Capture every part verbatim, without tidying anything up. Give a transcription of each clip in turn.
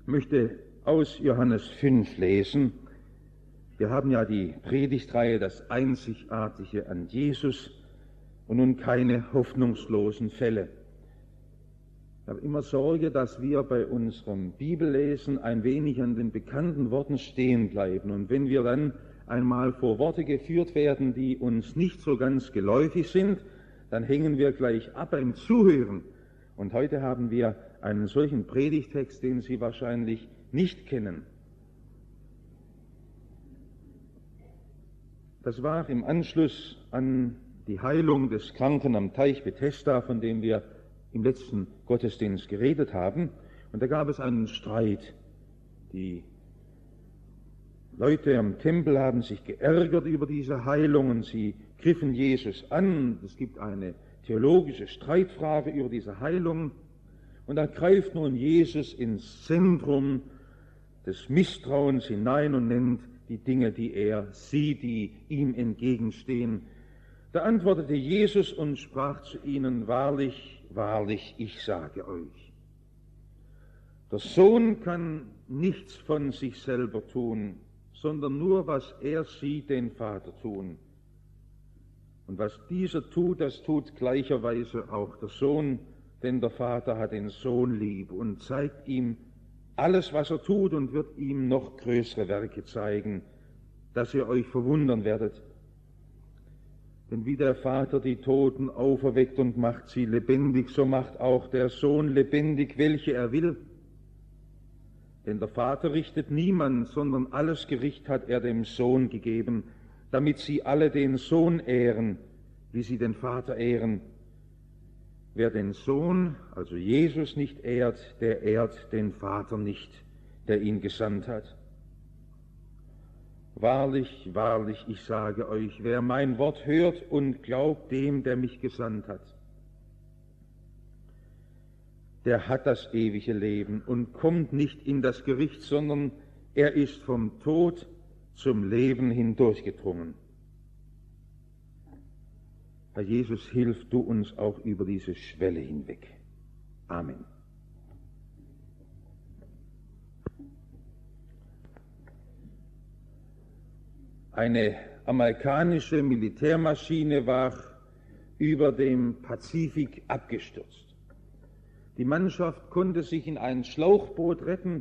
Ich möchte aus Johannes fünf lesen. Wir haben ja die Predigtreihe Das Einzigartige an Jesus und nun keine hoffnungslosen Fälle. Ich habe immer Sorge, dass wir bei unserem Bibellesen ein wenig an den bekannten Worten stehen bleiben. Und wenn wir dann einmal vor Worte geführt werden, die uns nicht so ganz geläufig sind, dann hängen wir gleich ab beim Zuhören. Und heute haben wir einen solchen Predigtext, den Sie wahrscheinlich nicht kennen. Das war im Anschluss an die Heilung des Kranken am Teich Bethesda, von dem wir im letzten Gottesdienst geredet haben. Und da gab es einen Streit. Die Leute am Tempel haben sich geärgert über diese Heilung und sie griffen Jesus an. Es gibt eine theologische Streitfrage über diese Heilung. Und da greift nun Jesus ins Zentrum des Misstrauens hinein und nennt die Dinge, die er sieht, die ihm entgegenstehen. Da antwortete Jesus und sprach zu ihnen: Wahrlich, wahrlich, ich sage euch, der Sohn kann nichts von sich selber tun, sondern nur, was er sieht, den Vater tun. Und was dieser tut, das tut gleicherweise auch der Sohn, denn der Vater hat den Sohn lieb und zeigt ihm alles, was er tut, und wird ihm noch größere Werke zeigen, dass ihr euch verwundern werdet. Denn wie der Vater die Toten auferweckt und macht sie lebendig, so macht auch der Sohn lebendig, welche er will. Denn der Vater richtet niemand, sondern alles Gericht hat er dem Sohn gegeben, damit sie alle den Sohn ehren, wie sie den Vater ehren. Wer den Sohn, also Jesus, nicht ehrt, der ehrt den Vater nicht, der ihn gesandt hat. Wahrlich, wahrlich, ich sage euch, wer mein Wort hört und glaubt dem, der mich gesandt hat, der hat das ewige Leben und kommt nicht in das Gericht, sondern er ist vom Tod zum Leben hindurchgedrungen. Herr Jesus, hilf du uns auch über diese Schwelle hinweg. Amen. Eine amerikanische Militärmaschine war über dem Pazifik abgestürzt. Die Mannschaft konnte sich in ein Schlauchboot retten,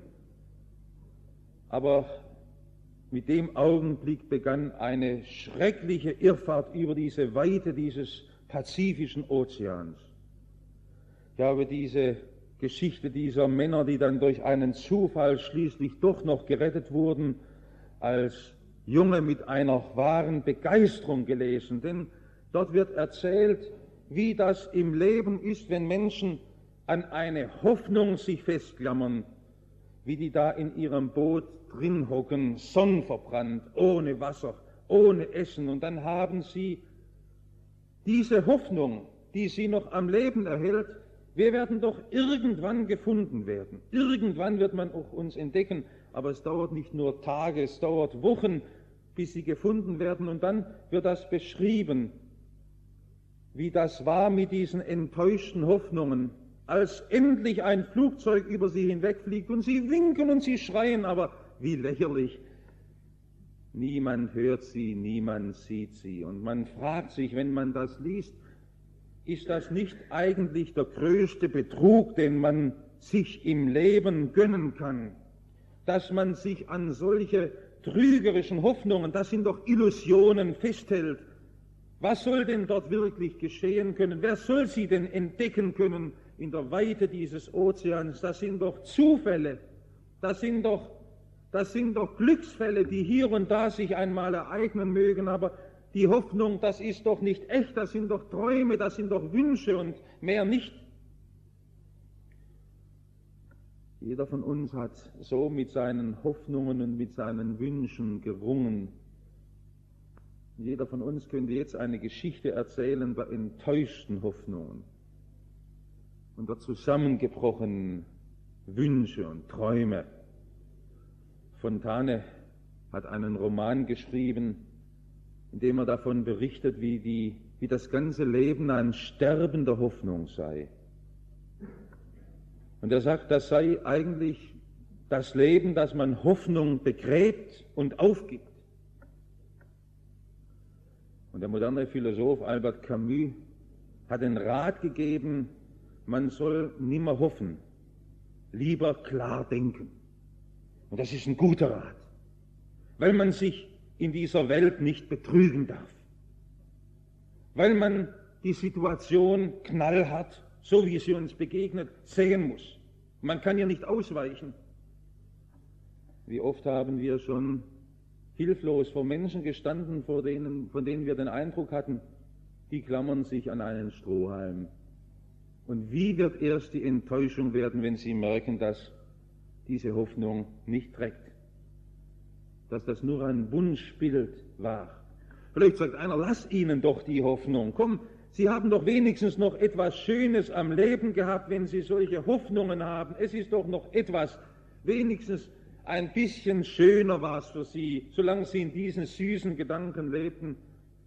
aber mit dem Augenblick begann eine schreckliche Irrfahrt über diese Weite dieses Pazifischen Ozeans. Ich habe diese Geschichte dieser Männer, die dann durch einen Zufall schließlich doch noch gerettet wurden, als Junge mit einer wahren Begeisterung gelesen, denn dort wird erzählt, wie das im Leben ist, wenn Menschen an eine Hoffnung sich festklammern, wie die da in ihrem Boot drin hocken, sonnenverbrannt, ohne Wasser, ohne Essen, und dann haben sie diese Hoffnung, die sie noch am Leben erhält: Wir werden doch irgendwann gefunden werden. Irgendwann wird man auch uns entdecken, aber es dauert nicht nur Tage, es dauert Wochen, bis sie gefunden werden, und dann wird das beschrieben, wie das war mit diesen enttäuschten Hoffnungen, als endlich ein Flugzeug über sie hinwegfliegt und sie winken und sie schreien, aber wie lächerlich. Niemand hört sie, niemand sieht sie. Und man fragt sich, wenn man das liest, ist das nicht eigentlich der größte Betrug, den man sich im Leben gönnen kann? Dass man sich an solche trügerischen Hoffnungen, das sind doch Illusionen, festhält. Was soll denn dort wirklich geschehen können? Wer soll sie denn entdecken können in der Weite dieses Ozeans? Das sind doch Zufälle, das sind doch, das sind doch Glücksfälle, die hier und da sich einmal ereignen mögen, aber die Hoffnung, das ist doch nicht echt, das sind doch Träume, das sind doch Wünsche und mehr nicht. Jeder von uns hat so mit seinen Hoffnungen und mit seinen Wünschen gerungen. Jeder von uns könnte jetzt eine Geschichte erzählen bei enttäuschten Hoffnungen und der zusammengebrochenen Wünsche und Träume. Fontane hat einen Roman geschrieben, in dem er davon berichtet, wie, die, wie das ganze Leben ein Sterben der Hoffnung sei. Und er sagt, das sei eigentlich das Leben, dass man Hoffnung begräbt und aufgibt. Und der moderne Philosoph Albert Camus hat den Rat gegeben, man soll nimmer hoffen, lieber klar denken. Und das ist ein guter Rat, weil man sich in dieser Welt nicht betrügen darf, weil man die Situation knallhart, so wie sie uns begegnet, sehen muss. Man kann ihr nicht ausweichen. Wie oft haben wir schon hilflos vor Menschen gestanden, vor denen, von denen wir den Eindruck hatten, die klammern sich an einen Strohhalm. Und wie wird erst die Enttäuschung werden, wenn sie merken, dass diese Hoffnung nicht trägt, dass das nur ein Wunschbild war. Vielleicht sagt einer, lass ihnen doch die Hoffnung. Komm, Sie haben doch wenigstens noch etwas Schönes am Leben gehabt, wenn Sie solche Hoffnungen haben. Es ist doch noch etwas, wenigstens ein bisschen schöner war es für Sie, solange Sie in diesen süßen Gedanken lebten.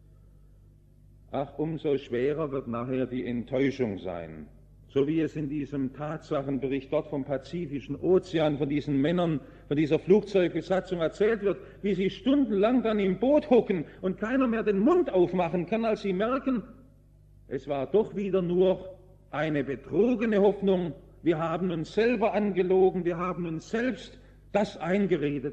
Ach, umso schwerer wird nachher die Enttäuschung sein. So wie es in diesem Tatsachenbericht dort vom Pazifischen Ozean, von diesen Männern, von dieser Flugzeugbesatzung erzählt wird, wie sie stundenlang dann im Boot hocken und keiner mehr den Mund aufmachen kann, als sie merken, es war doch wieder nur eine betrogene Hoffnung. Wir haben uns selber angelogen, wir haben uns selbst das eingeredet.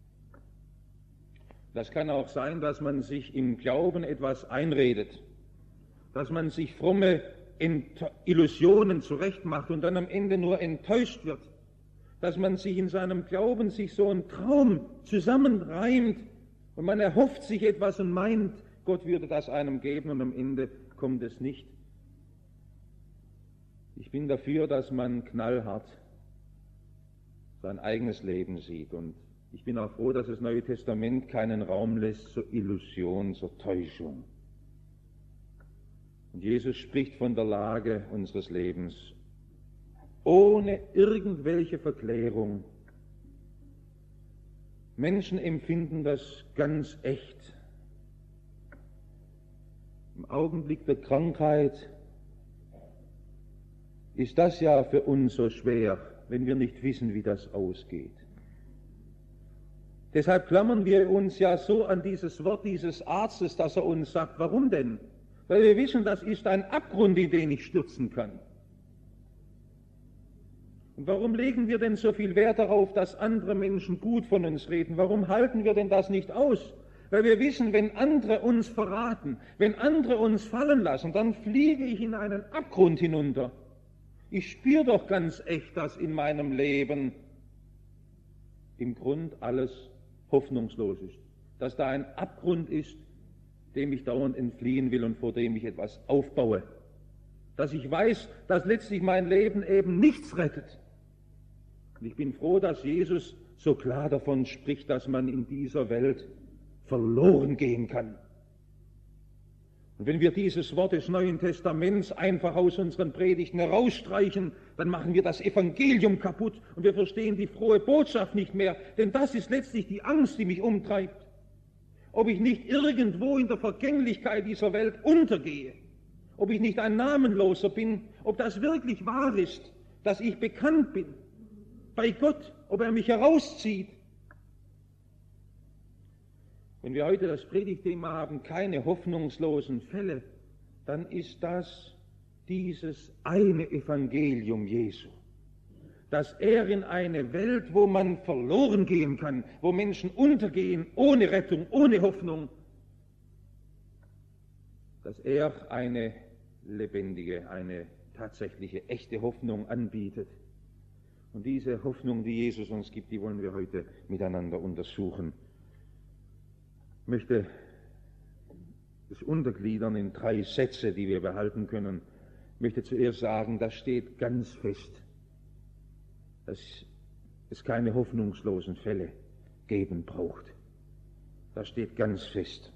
Das kann auch sein, dass man sich im Glauben etwas einredet, dass man sich fromme Illusionen zurechtmacht und dann am Ende nur enttäuscht wird, dass man sich in seinem Glauben sich so einen Traum zusammenreimt und man erhofft sich etwas und meint, Gott würde das einem geben und am Ende kommt es nicht. Ich bin dafür, dass man knallhart sein eigenes Leben sieht und ich bin auch froh, dass das Neue Testament keinen Raum lässt zur Illusion, zur Täuschung. Und Jesus spricht von der Lage unseres Lebens ohne irgendwelche Verklärung. Menschen empfinden das ganz echt. Im Augenblick der Krankheit ist das ja für uns so schwer, wenn wir nicht wissen, wie das ausgeht. Deshalb klammern wir uns ja so an dieses Wort dieses Arztes, dass er uns sagt, warum denn? Weil wir wissen, das ist ein Abgrund, in den ich stürzen kann. Und warum legen wir denn so viel Wert darauf, dass andere Menschen gut von uns reden? Warum halten wir denn das nicht aus? Weil wir wissen, wenn andere uns verraten, wenn andere uns fallen lassen, dann fliege ich in einen Abgrund hinunter. Ich spüre doch ganz echt, dass in meinem Leben im Grund alles hoffnungslos ist. Dass da ein Abgrund ist, dem ich dauernd entfliehen will und vor dem ich etwas aufbaue. Dass ich weiß, dass letztlich mein Leben eben nichts rettet. Und ich bin froh, dass Jesus so klar davon spricht, dass man in dieser Welt verloren gehen kann. Und wenn wir dieses Wort des Neuen Testaments einfach aus unseren Predigten herausstreichen, dann machen wir das Evangelium kaputt und wir verstehen die frohe Botschaft nicht mehr, denn das ist letztlich die Angst, die mich umtreibt. Ob ich nicht irgendwo in der Vergänglichkeit dieser Welt untergehe, ob ich nicht ein Namenloser bin, ob das wirklich wahr ist, dass ich bekannt bin bei Gott, ob er mich herauszieht. Wenn wir heute das Predigtthema haben, keine hoffnungslosen Fälle, dann ist das dieses eine Evangelium Jesu, dass er in eine Welt, wo man verloren gehen kann, wo Menschen untergehen, ohne Rettung, ohne Hoffnung, dass er eine lebendige, eine tatsächliche, echte Hoffnung anbietet. Und diese Hoffnung, die Jesus uns gibt, die wollen wir heute miteinander untersuchen. Ich möchte das untergliedern in drei Sätze, die wir behalten können. Ich möchte zuerst sagen, das steht ganz fest, dass es keine hoffnungslosen Fälle geben braucht. Das steht ganz fest.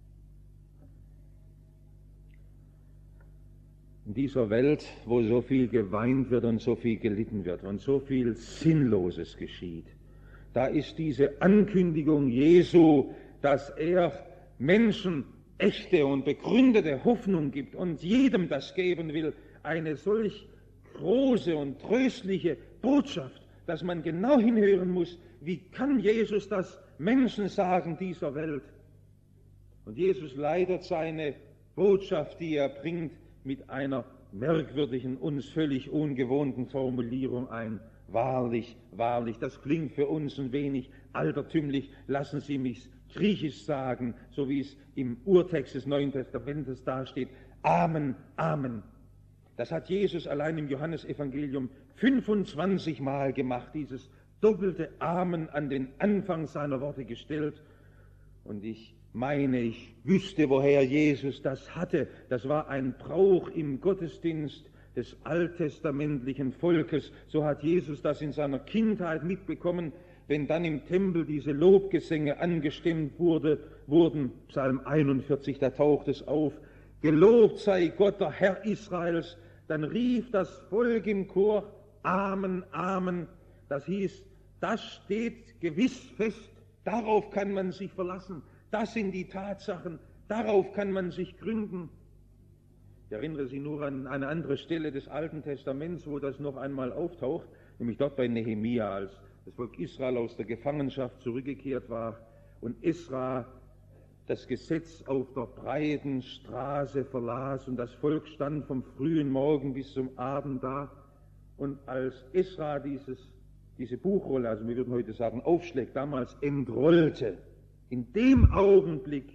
In dieser Welt, wo so viel geweint wird und so viel gelitten wird und so viel Sinnloses geschieht, da ist diese Ankündigung Jesu, dass er Menschen echte und begründete Hoffnung gibt und jedem das geben will, eine solch große und tröstliche Botschaft, dass man genau hinhören muss, wie kann Jesus das Menschen sagen dieser Welt? Und Jesus leitet seine Botschaft, die er bringt, mit einer merkwürdigen, uns völlig ungewohnten Formulierung ein. Wahrlich, wahrlich, das klingt für uns ein wenig altertümlich. Lassen Sie mich griechisch sagen, so wie es im Urtext des Neuen Testamentes dasteht. Amen, Amen. Das hat Jesus allein im Johannesevangelium fünfundzwanzig Mal gemacht, dieses doppelte Amen an den Anfang seiner Worte gestellt. Und ich meine, ich wüsste, woher Jesus das hatte. Das war ein Brauch im Gottesdienst des alttestamentlichen Volkes. So hat Jesus das in seiner Kindheit mitbekommen, wenn dann im Tempel diese Lobgesänge angestimmt wurde, wurden. Psalm einundvierzig, da taucht es auf. Gelobt sei Gott, der Herr Israels. Dann rief das Volk im Chor, Amen, Amen. Das hieß, das steht gewiss fest, darauf kann man sich verlassen. Das sind die Tatsachen, darauf kann man sich gründen. Ich erinnere Sie nur an eine andere Stelle des Alten Testaments, wo das noch einmal auftaucht, nämlich dort bei Nehemia, als das Volk Israel aus der Gefangenschaft zurückgekehrt war und Esra das Gesetz auf der breiten Straße verlas und das Volk stand vom frühen Morgen bis zum Abend da. Und als Esra dieses, diese Buchrolle, also wir würden heute sagen Aufschlägt, damals entrollte, in dem Augenblick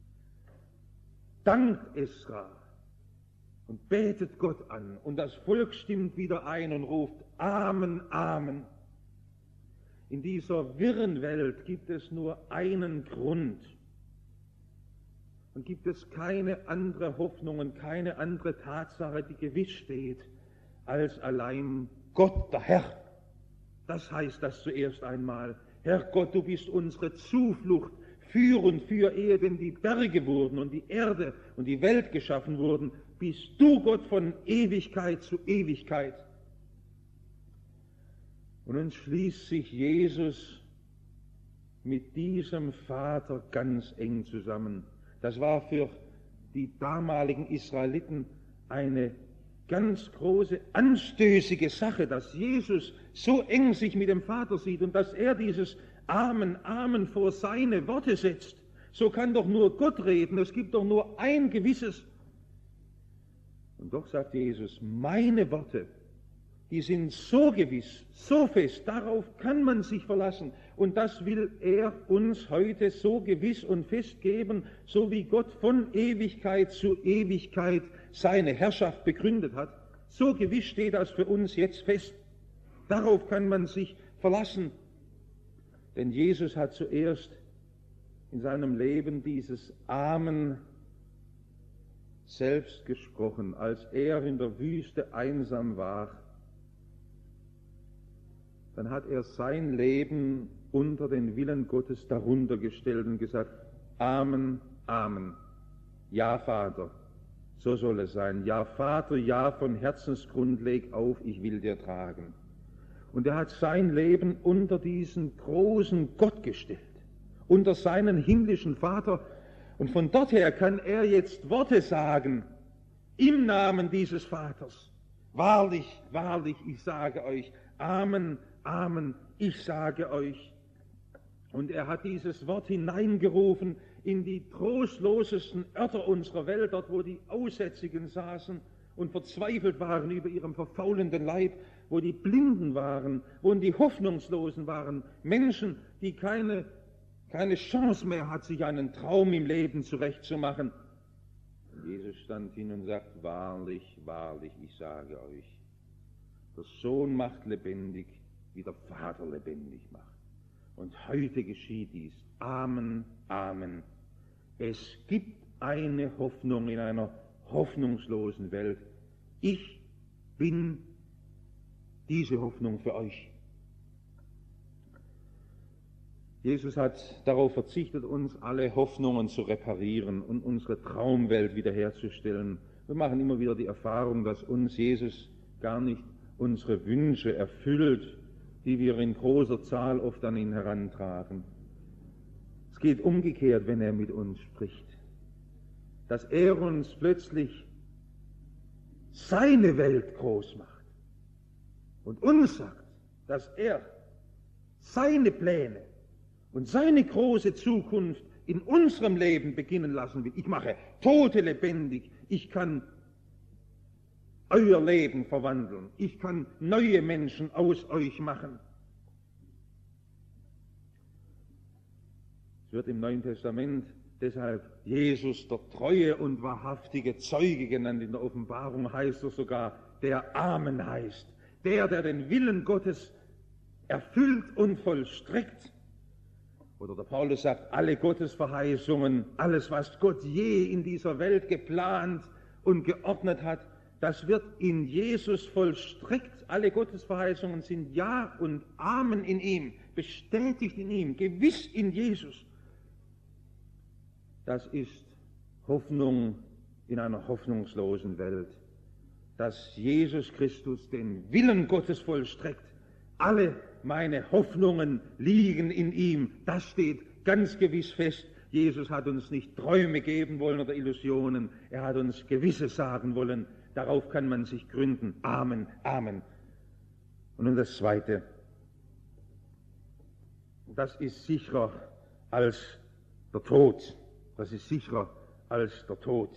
dankt Esra und betet Gott an und das Volk stimmt wieder ein und ruft Amen, Amen. In dieser wirren Welt gibt es nur einen Grund und gibt es keine andere Hoffnung und keine andere Tatsache, die gewiss steht, als allein Gott, der Herr. Das heißt das zuerst einmal. Herr Gott, du bist unsere Zuflucht für und für, ehe denn die Berge wurden und die Erde und die Welt geschaffen wurden, bist du Gott von Ewigkeit zu Ewigkeit. Und nun schließt sich Jesus mit diesem Vater ganz eng zusammen. Das war für die damaligen Israeliten eine ganz große, anstößige Sache, dass Jesus so eng sich mit dem Vater sieht und dass er dieses Amen, Amen vor seine Worte setzt. So kann doch nur Gott reden, es gibt doch nur ein gewisses. Und doch sagt Jesus, meine Worte, die sind so gewiss, so fest, darauf kann man sich verlassen. Und das will er uns heute so gewiss und fest geben, so wie Gott von Ewigkeit zu Ewigkeit seine Herrschaft begründet hat. So gewiss steht das für uns jetzt fest. Darauf kann man sich verlassen. Denn Jesus hat zuerst in seinem Leben dieses Amen selbst gesprochen, als er in der Wüste einsam war. Dann hat er sein Leben unter den Willen Gottes darunter gestellt und gesagt, Amen, Amen. Ja, Vater, so soll es sein. Ja, Vater, ja, von Herzensgrund leg auf, ich will dir tragen. Und er hat sein Leben unter diesen großen Gott gestellt, unter seinen himmlischen Vater. Und von dort her kann er jetzt Worte sagen, im Namen dieses Vaters. Wahrlich, wahrlich, ich sage euch, Amen, Amen, ich sage euch. Und er hat dieses Wort hineingerufen in die trostlosesten Örter unserer Welt, dort wo die Aussätzigen saßen und verzweifelt waren über ihrem verfaulenden Leib, wo die Blinden waren, wo die Hoffnungslosen waren, Menschen, die keine, keine Chance mehr hat, sich einen Traum im Leben zurechtzumachen. Und Jesus stand hin und sagt, wahrlich, wahrlich, ich sage euch, der Sohn macht lebendig, wie der Vater lebendig macht. Und heute geschieht dies. Amen, Amen. Es gibt eine Hoffnung in einer hoffnungslosen Welt. Ich bin diese Hoffnung für euch. Jesus hat darauf verzichtet, uns alle Hoffnungen zu reparieren und unsere Traumwelt wiederherzustellen. Wir machen immer wieder die Erfahrung, dass uns Jesus gar nicht unsere Wünsche erfüllt, die wir in großer Zahl oft an ihn herantragen. Es geht umgekehrt, wenn er mit uns spricht, dass er uns plötzlich seine Welt groß macht und uns sagt, dass er seine Pläne und seine große Zukunft in unserem Leben beginnen lassen will. Ich mache Tote lebendig, ich kann euer Leben verwandeln, ich kann neue Menschen aus euch machen. Es wird im Neuen Testament deshalb Jesus, der treue und wahrhaftige Zeuge genannt. In der Offenbarung heißt er sogar, der Amen heißt, der, der den Willen Gottes erfüllt und vollstreckt. Oder der Paulus sagt, alle Gottesverheißungen, alles, was Gott je in dieser Welt geplant und geordnet hat, das wird in Jesus vollstreckt. Alle Gottesverheißungen sind Ja und Amen in ihm, bestätigt in ihm, gewiss in Jesus. Das ist Hoffnung in einer hoffnungslosen Welt, dass Jesus Christus den Willen Gottes vollstreckt. Alle meine Hoffnungen liegen in ihm. Das steht ganz gewiss fest. Jesus hat uns nicht Träume geben wollen oder Illusionen. Er hat uns Gewisses sagen wollen. Darauf kann man sich gründen. Amen, Amen. Und nun das Zweite. Das ist sicherer als der Tod. Das ist sicherer als der Tod.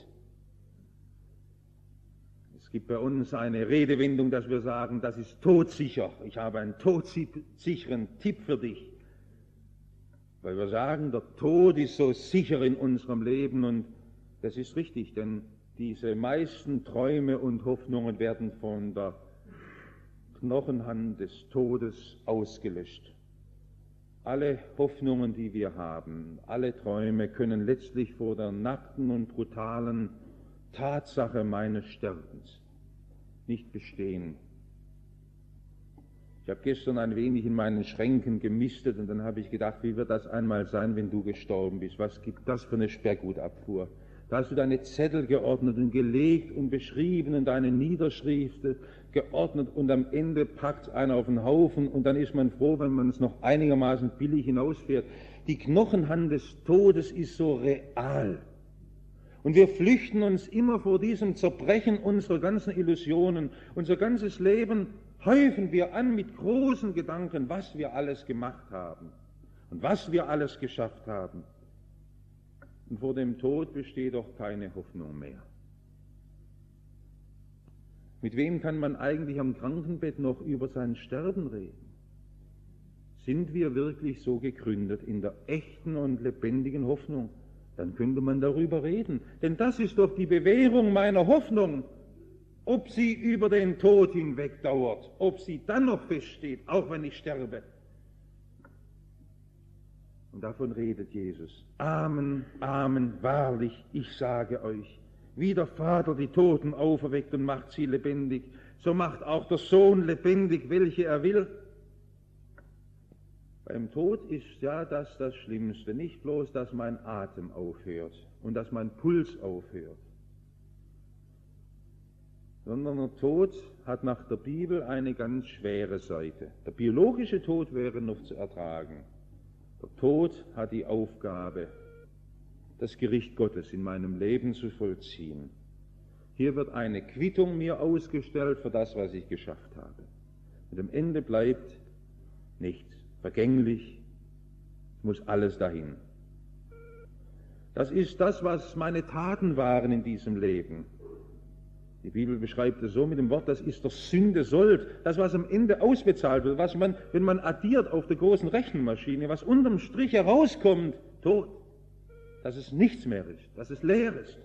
Es gibt bei uns eine Redewendung, dass wir sagen, das ist todsicher. Ich habe einen todsicheren Tipp für dich. Weil wir sagen, der Tod ist so sicher in unserem Leben, und das ist richtig, denn diese meisten Träume und Hoffnungen werden von der Knochenhand des Todes ausgelöscht. Alle Hoffnungen, die wir haben, alle Träume können letztlich vor der nackten und brutalen Tatsache meines Sterbens nicht bestehen. Ich habe gestern ein wenig in meinen Schränken gemistet, und dann habe ich gedacht, wie wird das einmal sein, wenn du gestorben bist? Was gibt das für eine Sperrgutabfuhr? Da hast du deine Zettel geordnet und gelegt und beschrieben und deine Niederschriften geordnet, und am Ende packt einer auf den Haufen, und dann ist man froh, wenn man es noch einigermaßen billig hinausfährt. Die Knochenhand des Todes ist so real. Und wir flüchten uns immer vor diesem Zerbrechen unserer ganzen Illusionen. Unser ganzes Leben häufen wir an mit großen Gedanken, was wir alles gemacht haben und was wir alles geschafft haben. Und vor dem Tod besteht doch keine Hoffnung mehr. Mit wem kann man eigentlich am Krankenbett noch über sein Sterben reden? Sind wir wirklich so gegründet in der echten und lebendigen Hoffnung? Dann könnte man darüber reden. Denn das ist doch die Bewährung meiner Hoffnung, ob sie über den Tod hinweg dauert, ob sie dann noch feststeht, auch wenn ich sterbe. Und davon redet Jesus. Amen, Amen, wahrlich, ich sage euch, wie der Vater die Toten auferweckt und macht sie lebendig, so macht auch der Sohn lebendig, welche er will. Beim Tod ist ja das das Schlimmste, nicht bloß, dass mein Atem aufhört und dass mein Puls aufhört, sondern der Tod hat nach der Bibel eine ganz schwere Seite. Der biologische Tod wäre noch zu ertragen. Der Tod hat die Aufgabe, das Gericht Gottes in meinem Leben zu vollziehen. Hier wird eine Quittung mir ausgestellt für das, was ich geschafft habe. Und am Ende bleibt nichts. Vergänglich, muss alles dahin. Das ist das, was meine Taten waren in diesem Leben. Die Bibel beschreibt es so mit dem Wort, das ist der Sünde Sold, das, was am Ende ausbezahlt wird, was man, wenn man addiert auf der großen Rechenmaschine, was unterm Strich herauskommt, Tod, dass es nichts mehr ist, dass es leer ist.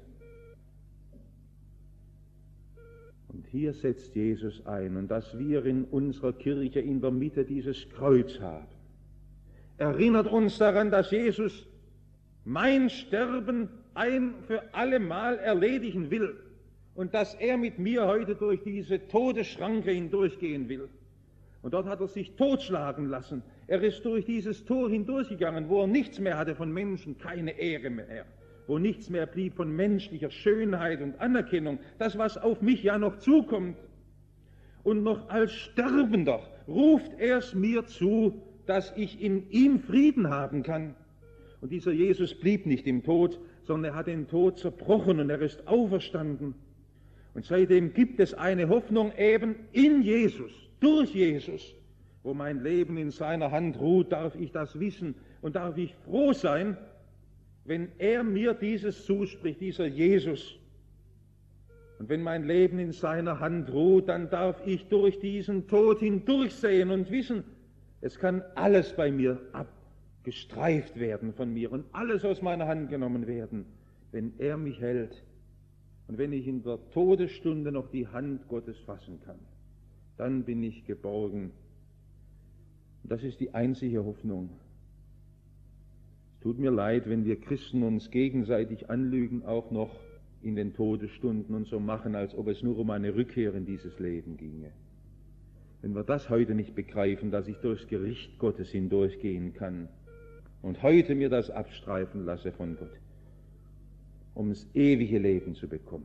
Und hier setzt Jesus ein, und dass wir in unserer Kirche in der Mitte dieses Kreuz haben, erinnert uns daran, dass Jesus mein Sterben ein für alle Mal erledigen will und dass er mit mir heute durch diese Todesschranke hindurchgehen will. Und dort hat er sich totschlagen lassen. Er ist durch dieses Tor hindurchgegangen, wo er nichts mehr hatte von Menschen, keine Ehre mehr, wo nichts mehr blieb von menschlicher Schönheit und Anerkennung, das, was auf mich ja noch zukommt. Und noch als Sterbender ruft er es mir zu, dass ich in ihm Frieden haben kann. Und dieser Jesus blieb nicht im Tod, sondern er hat den Tod zerbrochen und er ist auferstanden. Und seitdem gibt es eine Hoffnung eben in Jesus, durch Jesus, wo mein Leben in seiner Hand ruht, darf ich das wissen und darf ich froh sein, wenn er mir dieses zuspricht, dieser Jesus. Und wenn mein Leben in seiner Hand ruht, dann darf ich durch diesen Tod hindurchsehen und wissen, es kann alles bei mir abgestreift werden von mir und alles aus meiner Hand genommen werden, wenn er mich hält und wenn ich in der Todesstunde noch die Hand Gottes fassen kann. Dann bin ich geborgen. Und das ist die einzige Hoffnung. Es tut mir leid, wenn wir Christen uns gegenseitig anlügen, auch noch in den Todesstunden und so machen, als ob es nur um eine Rückkehr in dieses Leben ginge. Wenn wir das heute nicht begreifen, dass ich durchs Gericht Gottes hindurchgehen kann und heute mir das abstreifen lasse von Gott, um das ewige Leben zu bekommen.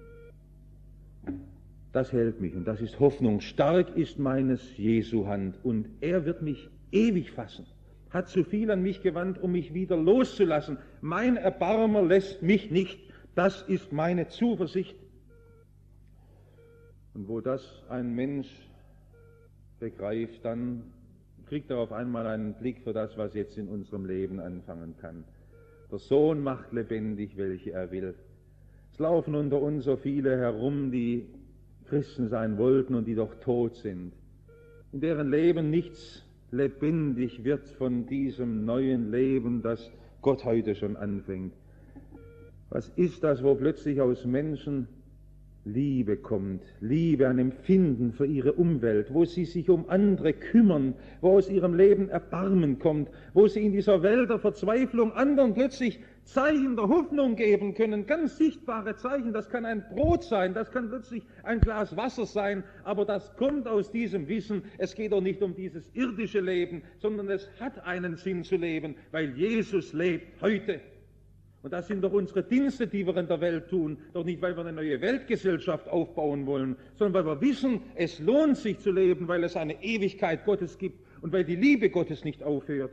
Das hält mich und das ist Hoffnung. Stark ist meines Jesu Hand und er wird mich ewig fassen. Hat zu viel an mich gewandt, um mich wieder loszulassen. Mein Erbarmer lässt mich nicht. Das ist meine Zuversicht. Und wo das ein Mensch begreift, dann kriegt er auf einmal einen Blick für das, was jetzt in unserem Leben anfangen kann. Der Sohn macht lebendig, welche er will. Es laufen unter uns so viele herum, die Christen sein wollten und die doch tot sind, in deren Leben nichts lebendig wird von diesem neuen Leben, das Gott heute schon anfängt. Was ist das, wo plötzlich aus Menschen Liebe kommt, Liebe, ein Empfinden für ihre Umwelt, wo sie sich um andere kümmern, wo aus ihrem Leben Erbarmen kommt, wo sie in dieser Welt der Verzweiflung anderen plötzlich Zeichen der Hoffnung geben können, ganz sichtbare Zeichen. Das kann ein Brot sein, das kann plötzlich ein Glas Wasser sein, aber das kommt aus diesem Wissen, es geht doch nicht um dieses irdische Leben, sondern es hat einen Sinn zu leben, weil Jesus lebt heute. Und das sind doch unsere Dienste, die wir in der Welt tun, doch nicht, weil wir eine neue Weltgesellschaft aufbauen wollen, sondern weil wir wissen, es lohnt sich zu leben, weil es eine Ewigkeit Gottes gibt und weil die Liebe Gottes nicht aufhört.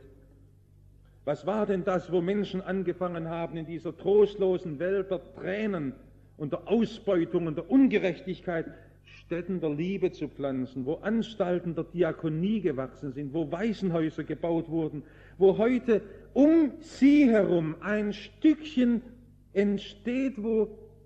Was war denn das, wo Menschen angefangen haben, in dieser trostlosen Welt der Tränen und der Ausbeutung und der Ungerechtigkeit Stätten der Liebe zu pflanzen, wo Anstalten der Diakonie gewachsen sind, wo Waisenhäuser gebaut wurden, wo heute um sie herum ein Stückchen entsteht, wo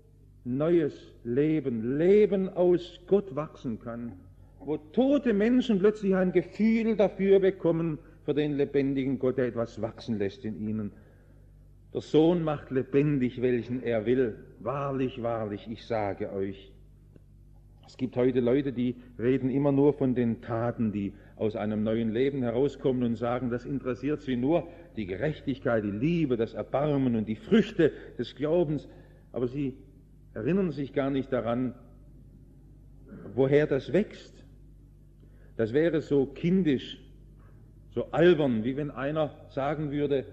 neues Leben, Leben aus Gott wachsen kann, wo tote Menschen plötzlich ein Gefühl dafür bekommen, für den lebendigen Gott, der etwas wachsen lässt in ihnen. Der Sohn macht lebendig, welchen er will. Wahrlich, wahrlich, ich sage euch. Es gibt heute Leute, die reden immer nur von den Taten, die aus einem neuen Leben herauskommen und sagen, das interessiert sie nur, die Gerechtigkeit, die Liebe, das Erbarmen und die Früchte des Glaubens. Aber sie erinnern sich gar nicht daran, woher das wächst. Das wäre so kindisch, so albern, wie wenn einer sagen würde,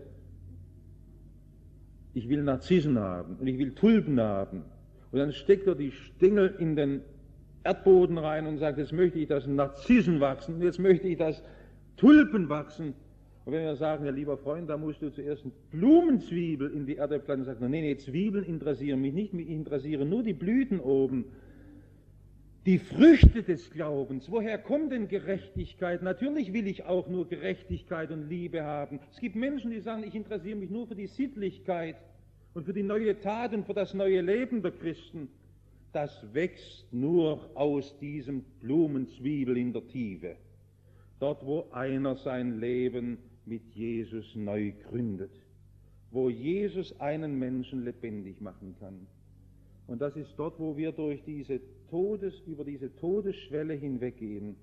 ich will Narzissen haben und ich will Tulpen haben. Und dann steckt er die Stängel in den Erdboden rein und sagt, jetzt möchte ich, dass Narzissen wachsen, jetzt möchte ich, dass Tulpen wachsen. Und wenn wir sagen, ja lieber Freund, da musst du zuerst eine Blumenzwiebel in die Erde pflanzen, sagt er, nee, nee, Zwiebeln interessieren mich nicht, mich interessieren nur die Blüten oben. Die Früchte des Glaubens, woher kommt denn Gerechtigkeit? Natürlich will ich auch nur Gerechtigkeit und Liebe haben. Es gibt Menschen, die sagen, ich interessiere mich nur für die Sittlichkeit und für die neue Tat und für das neue Leben der Christen. Das wächst nur aus diesem Blumenzwiebel in der Tiefe. Dort, wo einer sein Leben mit Jesus neu gründet. Wo Jesus einen Menschen lebendig machen kann. Und das ist dort, wo wir durch diese Todes, über diese Todesschwelle hinweggehen.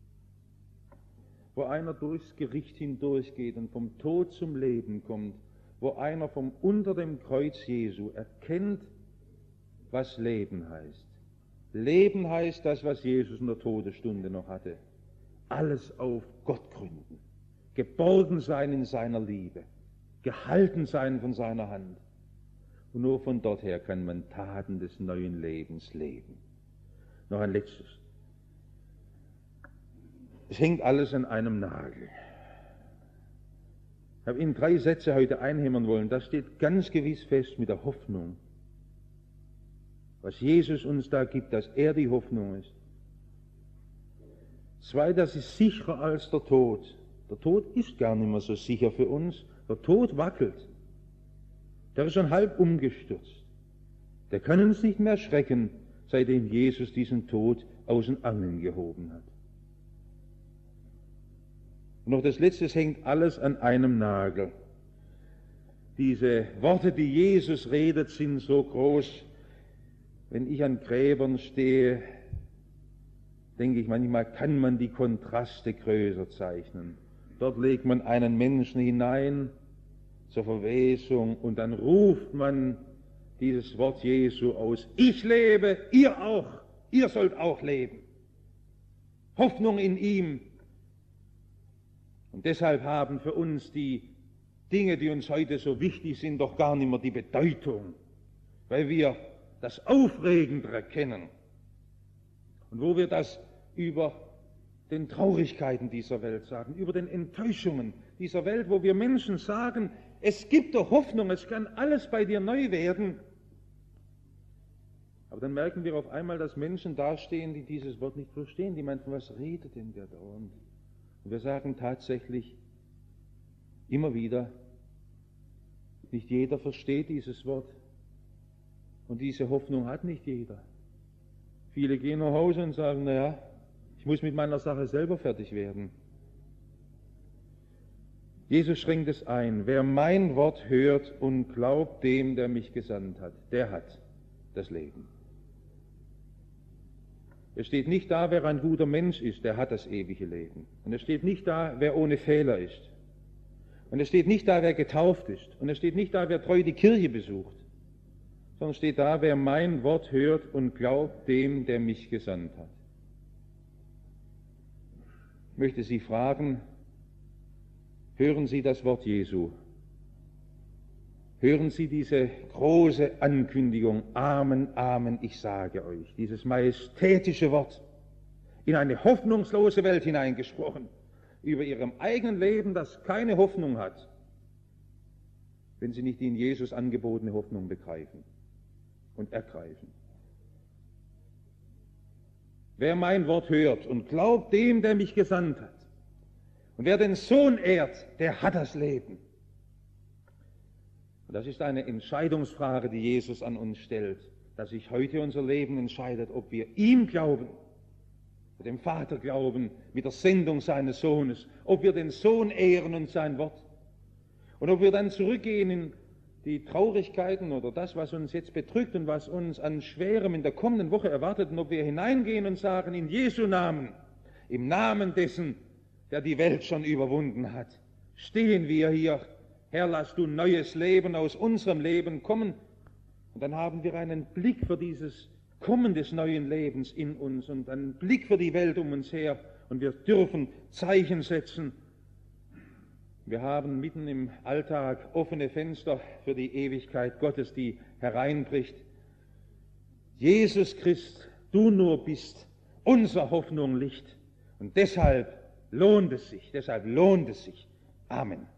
Wo einer durchs Gericht hindurchgeht und vom Tod zum Leben kommt. Wo einer vom unter dem Kreuz Jesu erkennt, was Leben heißt. Leben heißt das, was Jesus in der Todesstunde noch hatte. Alles auf Gott gründen. Geborgen sein in seiner Liebe. Gehalten sein von seiner Hand. Und nur von dort her kann man Taten des neuen Lebens leben. Noch ein letztes. Es hängt alles an einem Nagel. Ich habe Ihnen drei Sätze heute einhämmern wollen. Das steht ganz gewiss fest mit der Hoffnung. Was Jesus uns da gibt, dass er die Hoffnung ist. Zweitens, das ist sicherer als der Tod. Der Tod ist gar nicht mehr so sicher für uns. Der Tod wackelt. Der ist schon halb umgestürzt. Der kann uns nicht mehr schrecken, seitdem Jesus diesen Tod aus den Angeln gehoben hat. Und noch das Letzte, es hängt alles an einem Nagel. Diese Worte, die Jesus redet, sind so groß. Wenn ich an Gräbern stehe, denke ich manchmal, kann man die Kontraste größer zeichnen. Dort legt man einen Menschen hinein zur Verwesung und dann ruft man dieses Wort Jesu aus. Ich lebe, ihr auch, ihr sollt auch leben. Hoffnung in ihm. Und deshalb haben für uns die Dinge, die uns heute so wichtig sind, doch gar nicht mehr die Bedeutung, weil wir das Aufregendere kennen. Und wo wir das über den Traurigkeiten dieser Welt sagen, über den Enttäuschungen dieser Welt, wo wir Menschen sagen, es gibt doch Hoffnung, es kann alles bei dir neu werden. Aber dann merken wir auf einmal, dass Menschen dastehen, die dieses Wort nicht verstehen, die meinen, was redet denn der da? Und wir sagen tatsächlich immer wieder, nicht jeder versteht dieses Wort. Und diese Hoffnung hat nicht jeder. Viele gehen nach Hause und sagen, naja, ich muss mit meiner Sache selber fertig werden. Jesus schränkt es ein. Wer mein Wort hört und glaubt dem, der mich gesandt hat, der hat das Leben. Es steht nicht da, wer ein guter Mensch ist, der hat das ewige Leben. Und es steht nicht da, wer ohne Fehler ist. Und es steht nicht da, wer getauft ist. Und es steht nicht da, wer treu die Kirche besucht. Sondern es steht da, wer mein Wort hört und glaubt dem, der mich gesandt hat. Ich möchte Sie fragen, hören Sie das Wort Jesu? Hören Sie diese große Ankündigung, Amen, Amen, ich sage euch, dieses majestätische Wort, in eine hoffnungslose Welt hineingesprochen, über Ihrem eigenen Leben, das keine Hoffnung hat, wenn Sie nicht die in Jesus angebotene Hoffnung begreifen und ergreifen. Wer mein Wort hört und glaubt dem, der mich gesandt hat, und wer den Sohn ehrt, der hat das Leben. Und das ist eine Entscheidungsfrage, die Jesus an uns stellt, dass sich heute unser Leben entscheidet, ob wir ihm glauben, dem Vater glauben, mit der Sendung seines Sohnes, ob wir den Sohn ehren und sein Wort. Und ob wir dann zurückgehen in die Traurigkeiten oder das, was uns jetzt bedrückt und was uns an Schwerem in der kommenden Woche erwartet, und ob wir hineingehen und sagen, in Jesu Namen, im Namen dessen, der die Welt schon überwunden hat, stehen wir hier. Herr, lass du neues Leben aus unserem Leben kommen. Und dann haben wir einen Blick für dieses Kommen des neuen Lebens in uns und einen Blick für die Welt um uns her. Und wir dürfen Zeichen setzen. Wir haben mitten im Alltag offene Fenster für die Ewigkeit Gottes, die hereinbricht. Jesus Christ, du nur bist unser Hoffnung Licht. Und deshalb lohnt es sich, deshalb lohnt es sich. Amen.